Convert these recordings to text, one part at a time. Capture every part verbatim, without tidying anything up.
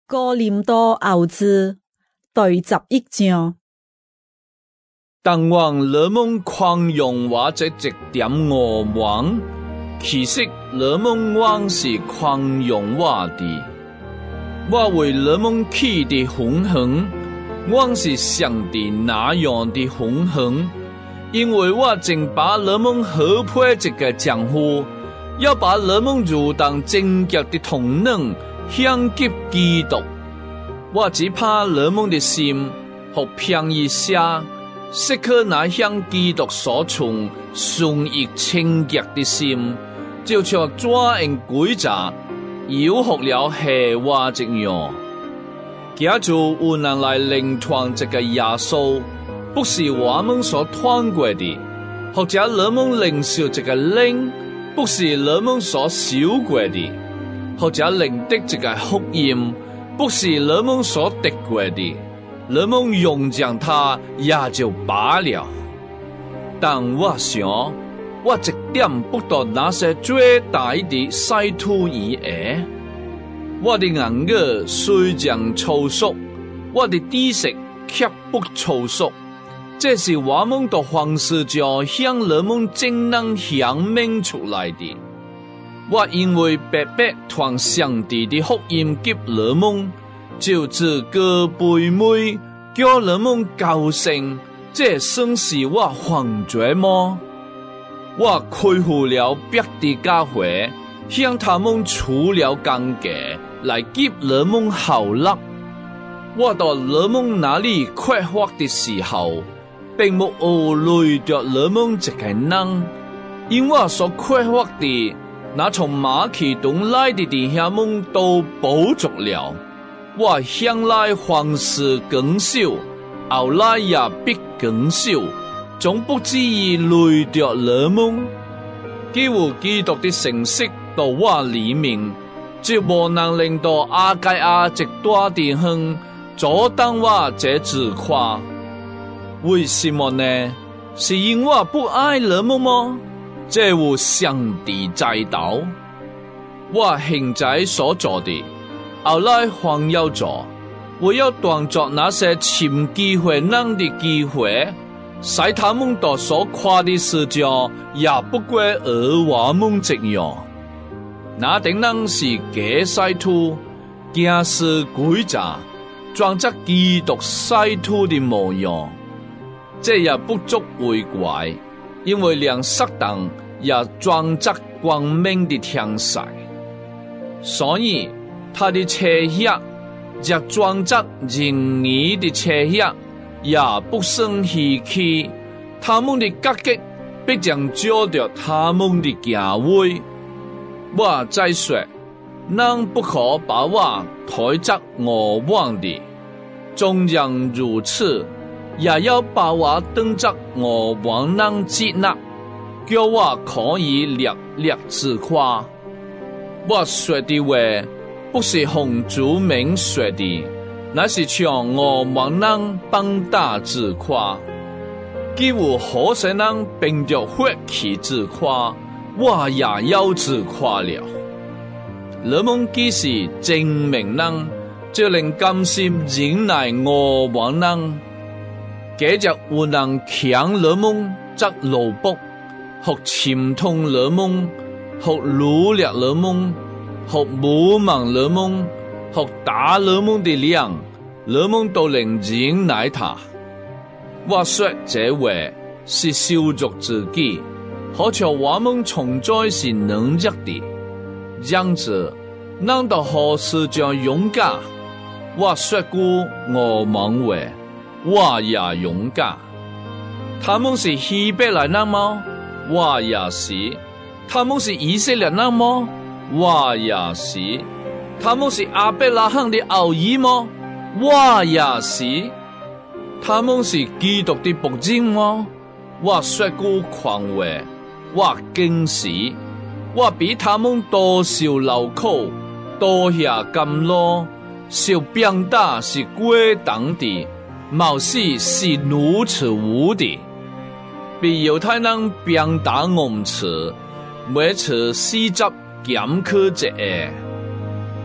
哥林多後字第十一章。 但願你們寬容我這一點惡妄，其實你們還是寬容我的。我為你們起的憤恨，還是上帝那樣的憤恨，因為我正把你們合配這個賬戶，要把你們如同正潔的同人獻給基督。我只怕你們的心和偏一下，適可那向基督所存純一清潔的心，就像抓人鬼詐，誘惑了邪話這樣。假如有人來領傳這個耶穌，不是我們所傳過的，或者你們領受這個靈，不是你們所受過的，或者領的這個福音，不是你們所得過的，你們用將它也就罷了。但我想，我一點不到那些最大的使徒以外，我的言語雖然粗俗，我的知識卻不粗俗。這是我們的方式就向你們正能顯明出來的。我因為白白傳上帝的福音給你們，就自個背妹叫你們高興，這算是我犯罪嗎？我開戶了別的教會，向他們除了尷尬，來給你們好樂。我到你們那裡缺乏的時候，並沒有累着你們這個人，因我所缺乏的，那從馬其頓來的弟兄們都補足了。我向來凡事更少，後來也必更少，總不至於累着你們。既有基督的信息到我裡面，就無能令到亞該亞這大弟兄阻擋我這自誇。為什麼呢？是因我不愛你們嗎？這有上帝在道。我現在所做的，後來還要做。我要當作那些尋機會人的機會，使他們都所誇的事情也不歸而我們這樣。那等人是假使徒，行事詭詐，裝作基督使徒的模樣。這也不足為怪，因為連撒旦也裝作光明的天使，所以他的車客也裝作仁義的車客，也不勝稀奇。他們的結局必將照着他們的行為。我再說，人不可把我推作惡妄的，縱然如此，也要把我當作惡妄人接納，叫我可以略略自誇。我說的話不是奉主名說的，乃是像惡妄人放大自誇。既有好些人憑着血氣自誇，我也要自誇了。你們既是正明人，就能甘心忍耐惡妄人。假若有人強你們則奴僕，或侵痛你們，或擄掠你們，或侮慢你們，或打你們的臉，你們都能忍耐他。我說這話是羞辱自己，好像我們從在是能力的。這樣子，難道何時將勇敢？我說過惡妄話，我也勇敢。他們是希伯來人嗎？我也是。他們是以色列人嗎？我也是。他們是亞伯拉罕的後裔嗎？我也是。他們是基督的僕人嗎？我說過狂話，我驚喜。我比他們多受勞苦，多下甘露，受鞭打是歸當的，冒死是如此無的。比猶太人鞭打我們時，每次四十減去一下。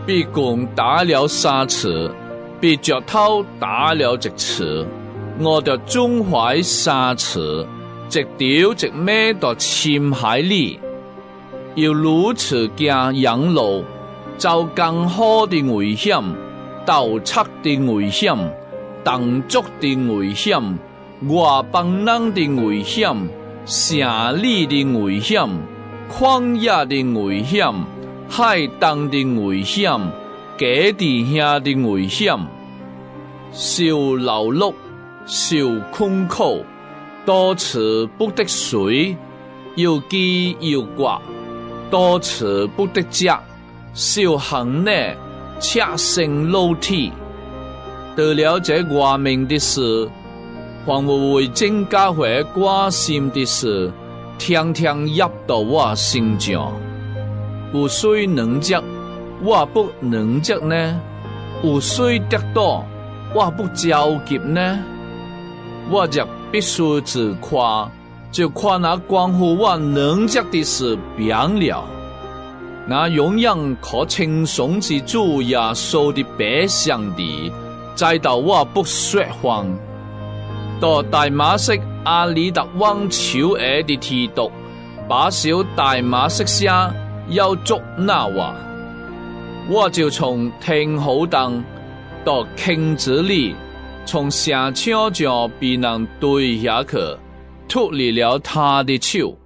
被棍打了三次，被石头打了一次，我就中怀三次，一條一尾到深海裏，要如此行洋路，走更好的危險，盜賊的危險，動足的危險，外邦人的危險，城里的危險，曠野的危險，海東的危險，假地下的危險，受勞碌，受困苦，多次不得水，又飢又渴，多次不得食，受寒冷，赤身露體。得了這外面的事，還會為真教會關心的事，天天壓到我心上。有誰能食，我不能食呢？有誰得到，我不焦急呢？我就必須自誇，就誇那關乎我能食的事變了。那永遠可稱頌之主耶穌的百姓地，再到我不說謊。到大馬色阿里特王朝埃的提督，把小大馬色下要捉那話，我就從天好燈到鏡子裏，從城牆上被人對下去，脫離了他的手。